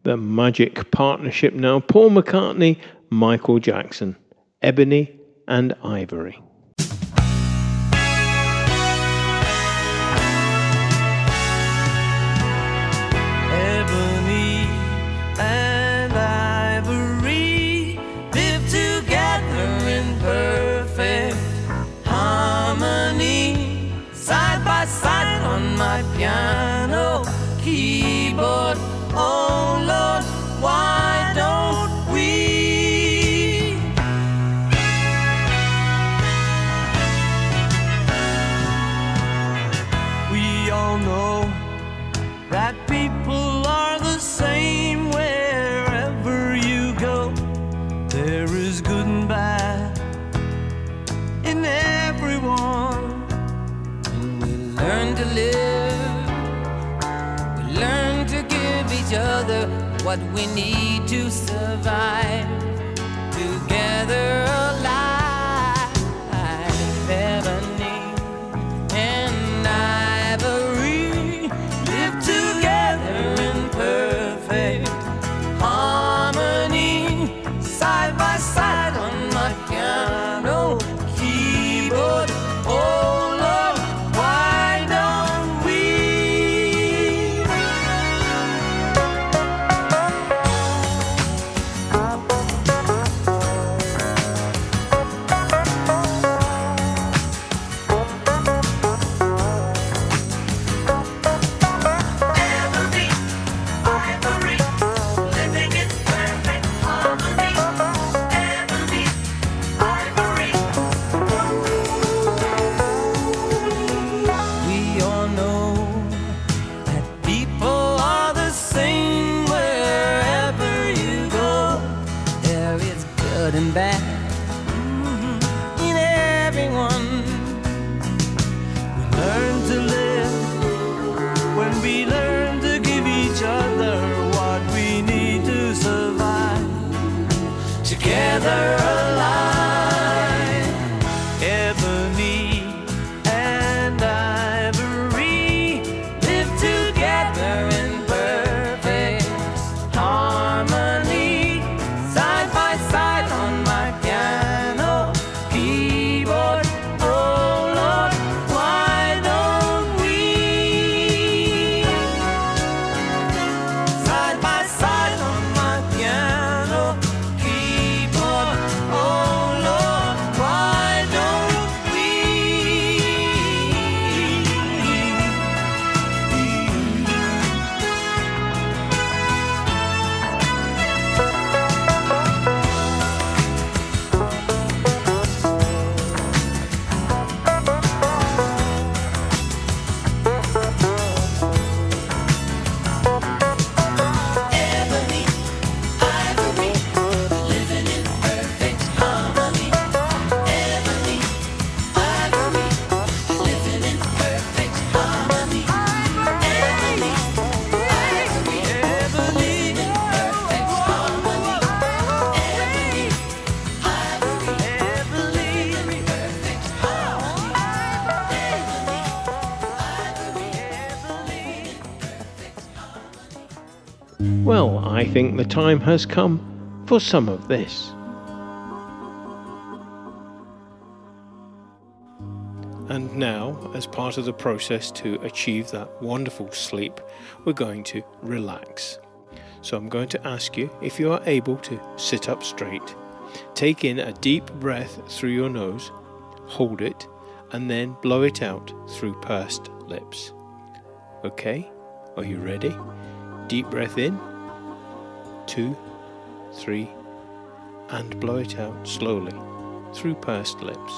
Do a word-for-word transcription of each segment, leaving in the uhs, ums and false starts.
The Magic Partnership now. Paul McCartney, Michael Jackson, Ebony and Ivory. Ebony and ivory live together in perfect harmony, side by side on my piano keyboard. Oh Lord, why don't we? We all know that people are the same wherever you go. There is good and bad in everyone. And we learn to live, we learn to give each other what we need to survive, together alive. Ebony and ivory live together in perfect harmony, side by side on my piano keyboard. Oh Lord, why don't we? Ebony, ivory, living in perfect harmony. Ebony, ivory. We all know that people are the same wherever you go. There is good and bad mhm, in everyone. We learn to live when we learn to give each other what we need to survive, together alive. Ebony and ivory live together in perfect harmony, side by side on my piano keyboard. Oh Lord, why don't we? Side by side on my piano keyboard. Oh Lord, why don't we? Ebony, ivory, living in perfect harmony. Ebony, ivory, living in perfect harmony. Ebony, ivory, living in perfect harmony. Ebony, ivory, living in perfect harmony. Ebony, ivory, living in perfect harmony. Well, I think the time has come for some of this. And now, as part of the process to achieve that wonderful sleep, we're going to relax. So I'm going to ask you if you are able to sit up straight, take in a deep breath through your nose, hold it, and then blow it out through pursed lips. Okay, are you ready? Deep breath in, two, three, and blow it out slowly through pursed lips.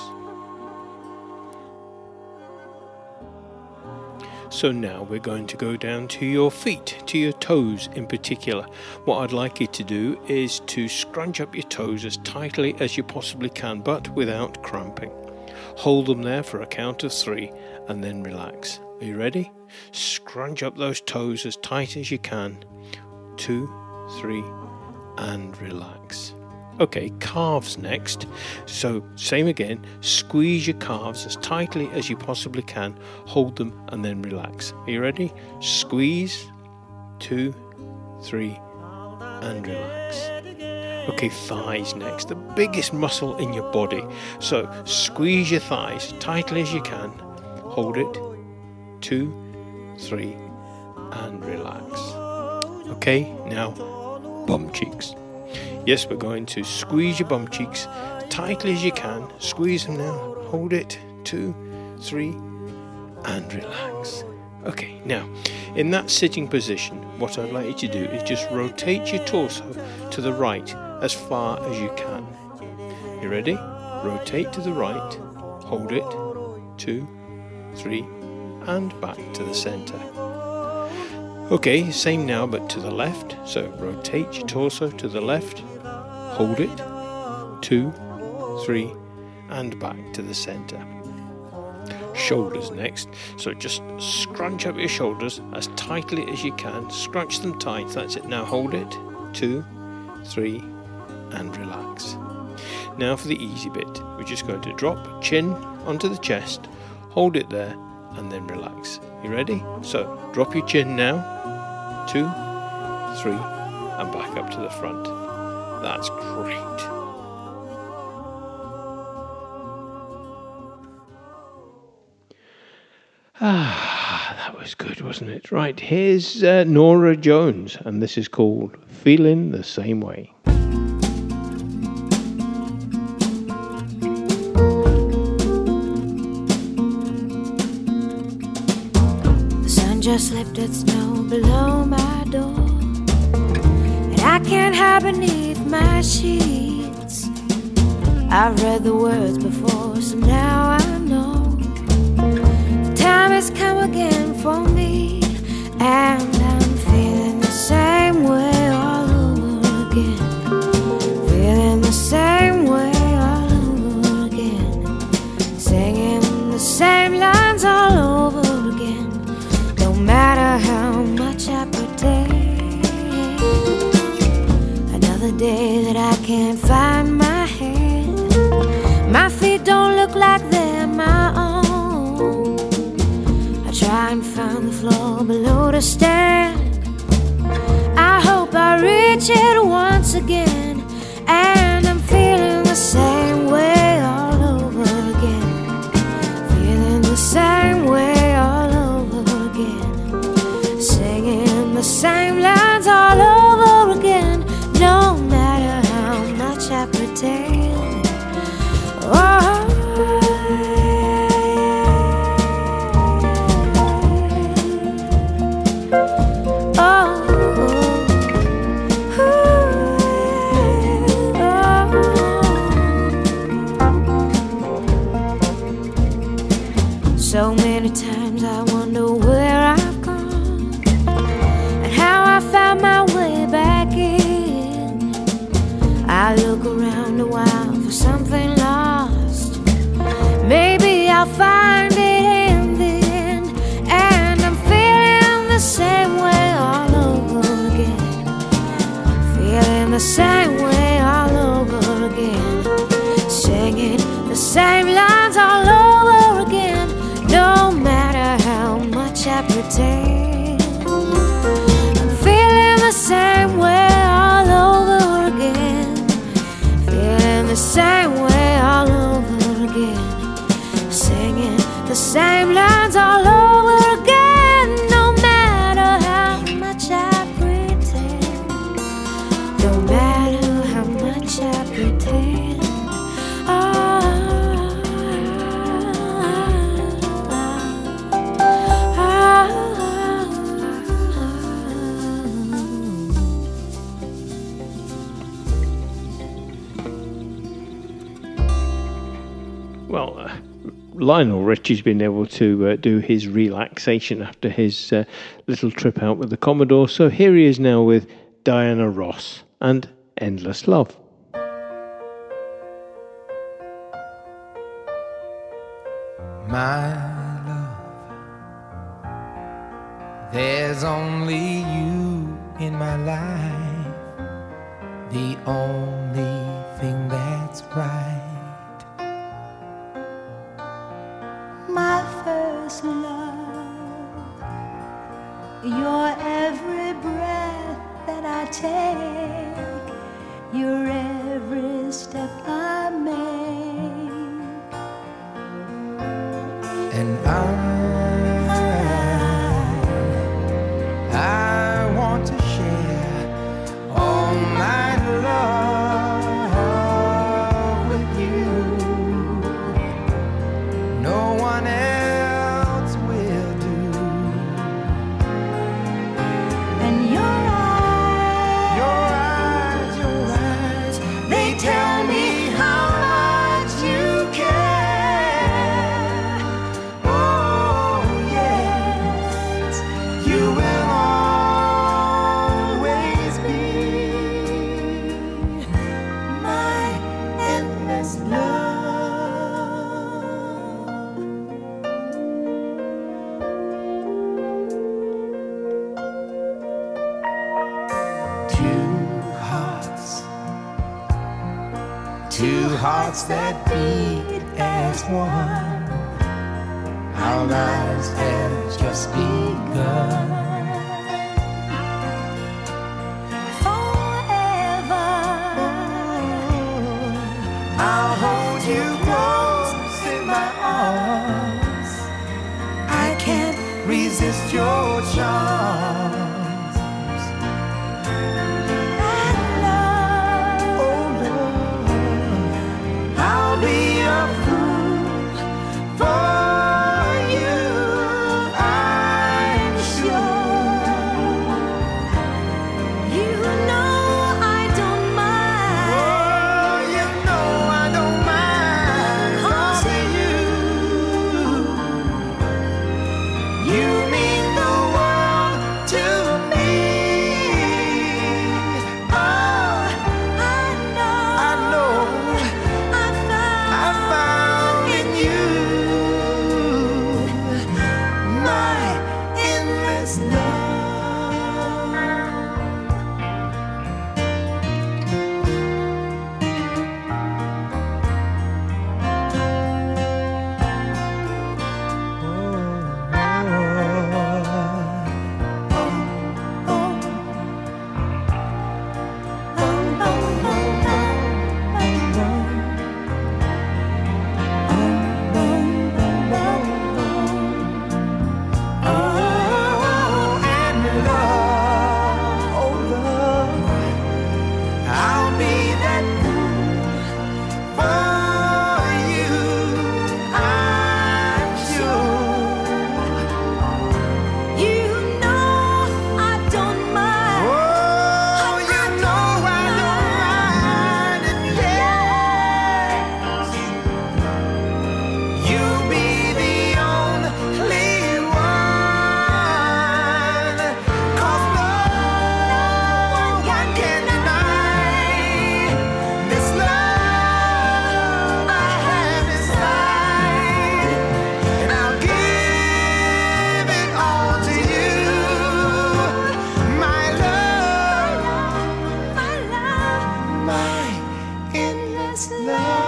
So now we're going to go down to your feet, to your toes in particular. What I'd like you to do is to scrunch up your toes as tightly as you possibly can, but without cramping. Hold them there for a count of three and then relax. Are you ready? Scrunch up those toes as tight as you can. Two, three, and relax. Okay, calves next. So same again, squeeze your calves as tightly as you possibly can, hold them and then relax. Are you ready? Squeeze, two, three, and relax. Okay, thighs next, the biggest muscle in your body. So squeeze your thighs tightly as you can. Hold it. Two, three, and relax. Okay, now bum cheeks. Yes, we're going to squeeze your bum cheeks tightly as you can. Squeeze them now. Hold it. Two, three, and relax. Okay, now in that sitting position, what I'd like you to do is just rotate your torso to the right as far as you can. You ready? Rotate to the right. Hold it. Two, three, and back to the center. Okay, same now but to the left. So rotate your torso to the left. Hold it. Two, three, and back to the center. Shoulders next. So just scrunch up your shoulders as tightly as you can. Scrunch them tight. That's it. Now hold it. Two, three, and relax. Now for the easy bit. We're just going to drop chin onto the chest. Hold it there and then relax. You ready? So drop your chin now. Two, three, and back up to the front. That's great. Ah, that was good, wasn't it? Right, here's uh, Norah Jones, and this is called Feeling the Same Way. The sun just lifted snow below my door, and I can't hide beneath my sheets. I've read the words before, so now I know time has come again for me, and I'm feeling the same way all over again. Feeling the same way all over again. Singing the same lines all over again. No matter how much I pretend. Another day that I can't find my head. My feet don't look like they're my own. Try and find the floor below to stand. I hope I reach it once again, and I'm feeling the same way all over again. Feeling the same way all over again. Singing the same lines all over again. No matter how much I pretend. Oh, so many times I wonder where I've gone and how I found my way back in. I look around a while for something lost. Maybe I'll find it in the end, and I'm feeling the same way all over again. Feeling the same way all over again. Singing the same lines all over again. No matter how much I pretend, I'm feeling the same way all over again. Feeling the same way all over again. Singing the same lines all over again. No matter how much I pretend. No matter how much I pretend. Oh, Well, uh, Lionel Richie's been able to uh, do his relaxation after his uh, little trip out with the Commodore, so here he is now with Diana Ross and Endless Love. My love, there's only you in my life, the only thing that's right. My first love, your every breath that I take, your every step I make. And I, I want to share all my love with you. No one else will do. And your eyes, Your eyes, your eyes, they tell me how much you care. Oh yes, you will always be my endless love. two hearts, two hearts that beat as one. Our lives have just begun. Forever, I'll hold you close in my arms. I can't resist your charms. and love, Oh Lord, I'll be a fool for you, I'm sure. you know I don't mind. Oh, you know I don't mind, 'cause of you. You mean the world to me. Oh, I know, I know I found, I found in you my endless love. Oh, and love, oh love, I'll be that fool for you, I'm sure. you know I don't mind. Oh, you know I don't mind, and yes, you'll be the only one, 'cause no one can deny this love I have inside, and I'll give it all to you, my love, My love, my endless love.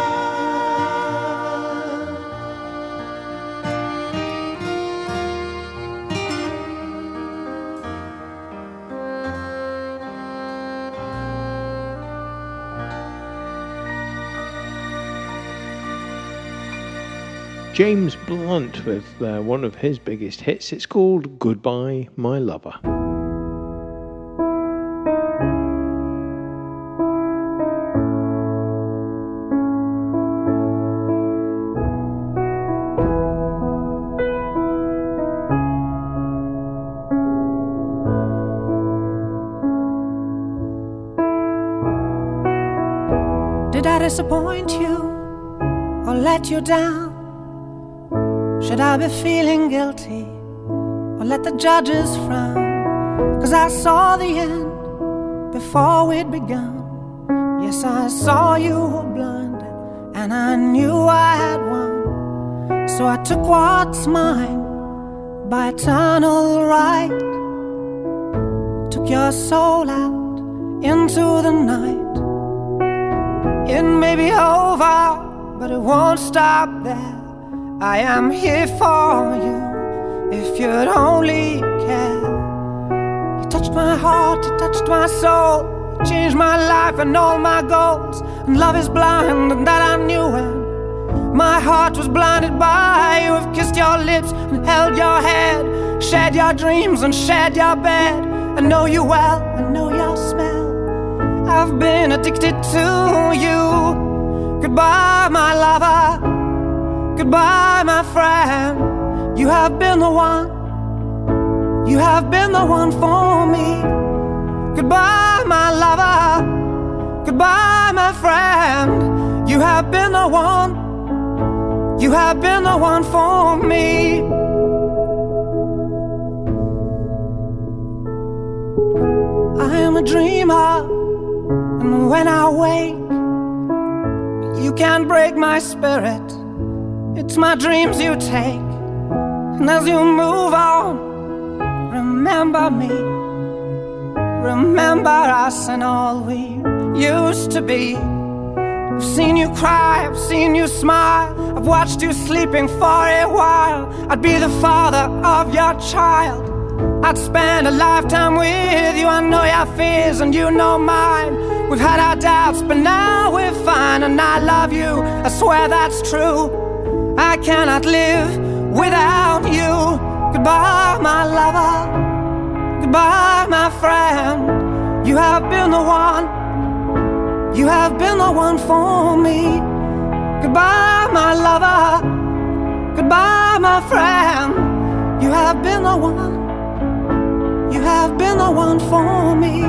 James Blunt with uh, one of his biggest hits. It's called Goodbye, My Lover. Did I disappoint you or let you down? Should I be feeling guilty or let the judges frown? 'Cause I saw the end before we'd begun. Yes, I saw you were blind and I knew I had won. So I took what's mine by eternal right. Took your soul out into the night. It may be over, but it won't stop there. I am here for you if you'd only care. You You touched my heart, you touched my soul, you changed my life and all my goals. And love is blind, and that I knew when my heart was blinded by you. Have kissed your lips and held your head, shared your dreams and shared your bed. I know you well, I know your smell. I've been addicted to you. Goodbye, my lover. Goodbye, my friend. You have been the one. You have been the one for me. Goodbye, my lover. Goodbye, my friend. You have been the one. You have been the one for me. I am a dreamer, and when I wake, you can't break my spirit. It's my dreams you take, and as you move on, remember me. Remember us and all we used to be. I've seen you cry, I've seen you smile, I've watched you sleeping for a while. I'd be the father of your child. I'd spend a lifetime with you. I know your fears and you know mine. We've had our doubts, but now we're fine. And I love you, I swear that's true. I cannot live without you. Goodbye, my lover. Goodbye, my friend. You have been the one. You have been the one for me. Goodbye, my lover. Goodbye, my friend. You have been the one. You have been the one for me.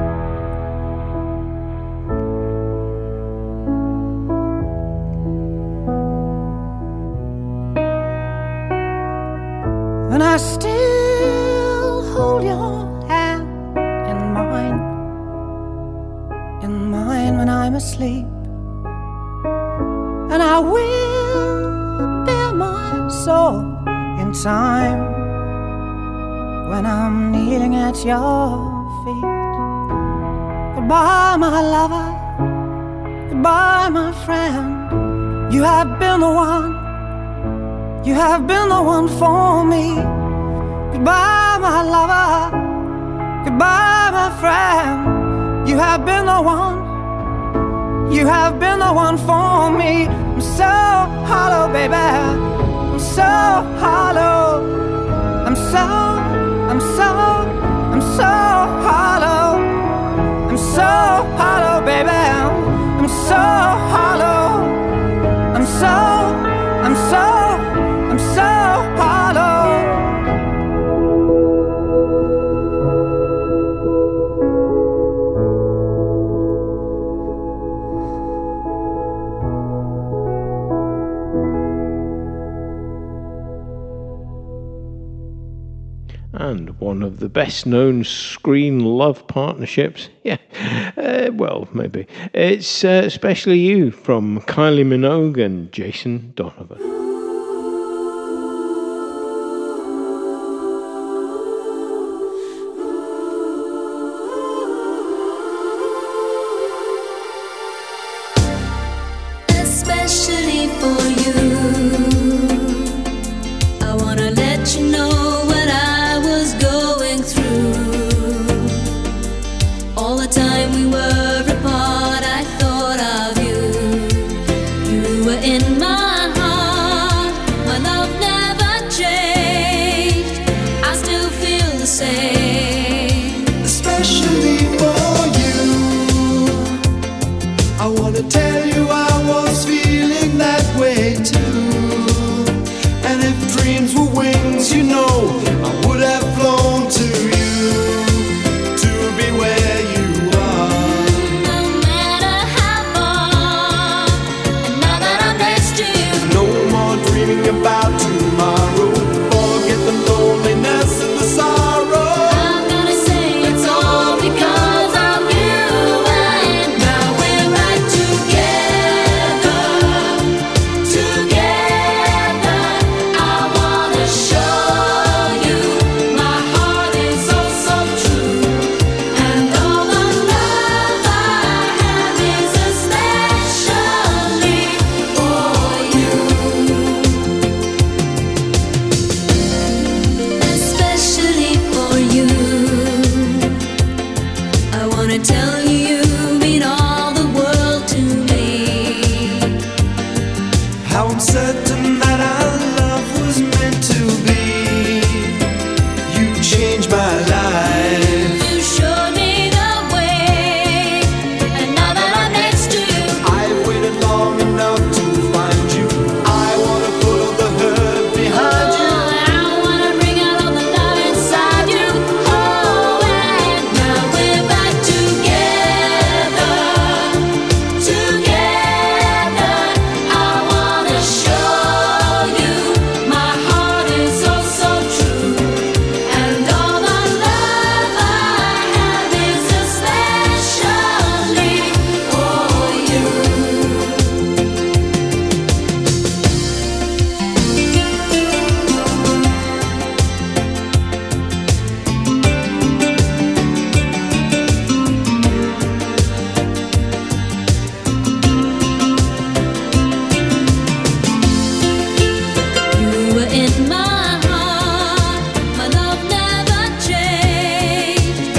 And I still hold your hand in mine, in mine when I'm asleep. And I will bear my soul in time when I'm kneeling at your feet. Goodbye, my lover. Goodbye, my friend. You have been the one. You have been the one for me. Goodbye, my lover. Goodbye, my friend. You have been the one. You have been the one for me. I'm so hollow, baby. I'm so hollow. I'm so I'm so, I'm so hollow. I'm so hollow, baby. I'm so hollow. I'm so, I'm so, I'm so hollow. And one of the best-known screen love partnerships. Yeah, uh, well, maybe. It's uh, Especially You from Kylie Minogue and Jason Donovan. Especially for you, I wanna let you know what I was going through. All the time we were apart, I thought of you. You were in my heart. My love never changed. I still feel the same. Especially for you, I wanna tell you I was feeling that way too. And if dreams were wings, you know I would have flown to you, to be where you are. tell you you mean all the world to me. How I'm certain that our love was meant to be. You changed my life. You showed me the way, and now that I'm next to you, I've waited long enough to find you. I wanna put all the hurt behind you. oh, I wanna bring out all the love inside you. Oh, and now we're back together, together. I wanna show you my heart is oh so true, and all the love I have is especially for you. You were in my heart, my love never changed.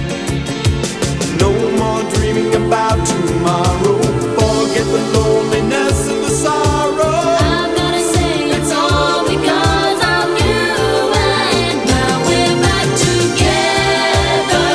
No more dreaming about tomorrow. Forget the loneliness and the sorrow. I've gotta say it's all because of you, and now we're back together,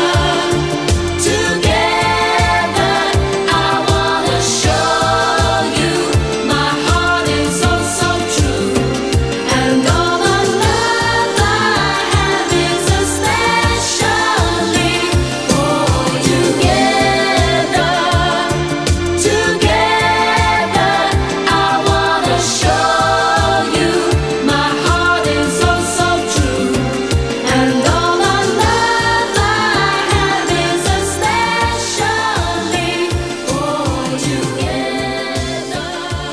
together. I wanna show you my heart is oh so true, and all the love I have is especially for you. Together, together, I wanna show you my heart is oh so true, and all the love I have is especially for you. Together,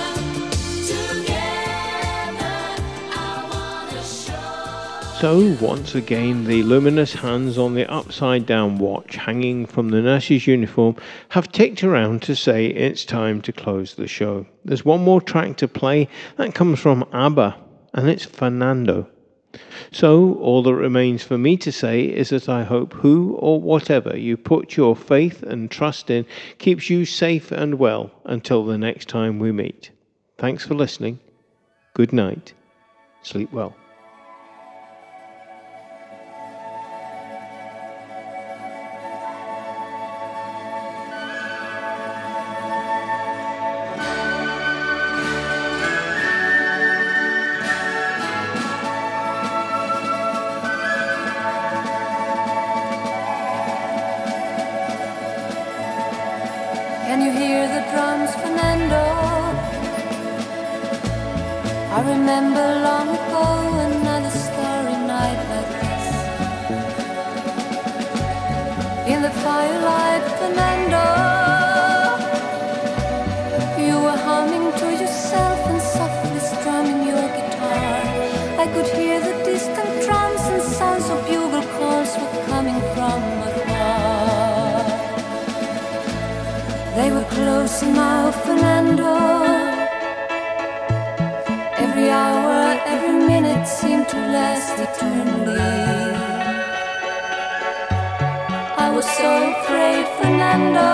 together, I wanna show. So, once again, the luminous hands on the upside down watch hanging from the nurse's uniform have ticked around to say it's time to close the show. There's one more track to play that comes from ABBA, and it's Fernando. So, all that remains for me to say is that I hope who or whatever you put your faith and trust in keeps you safe and well until the next time we meet. Thanks for listening. Good night. Sleep well. Can you hear the drums, Fernando? I remember long ago another starry night like this. In the firelight, Fernando, you were humming to yourself and softly strumming your guitar. I could hear the distant drums and sounds of bugle calls were coming from afar. They were close now, Fernando. Every hour, every minute seemed to last eternally. I was so afraid, Fernando.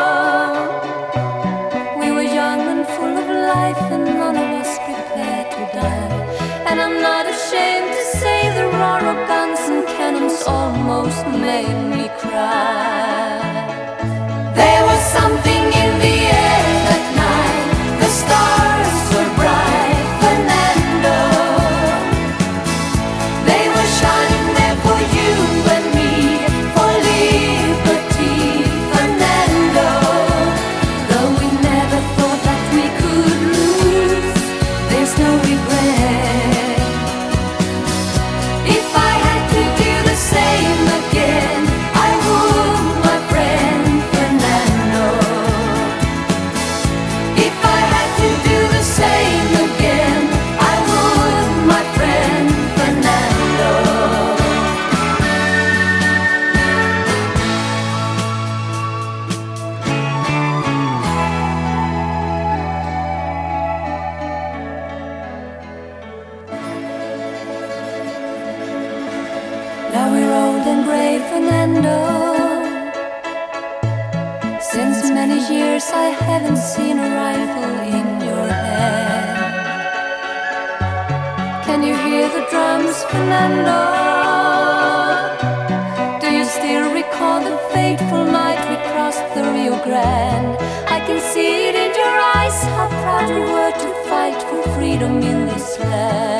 We were young and full of life, and none of us prepared to die. And I'm not ashamed to say the roar of guns and cannons almost made me cry. There was something in the air that night. The stars were bright, Fernando. They were shining there for you and me, for liberty, Fernando. Though we never thought that we could lose, there's no regret. If I had to do the same again, I would Since many years I haven't seen a rifle in your hand. Can you hear the drums, Fernando? Do you still recall the fateful night we crossed the Rio Grande? I can see it in your eyes, how proud you were to fight for freedom in this land.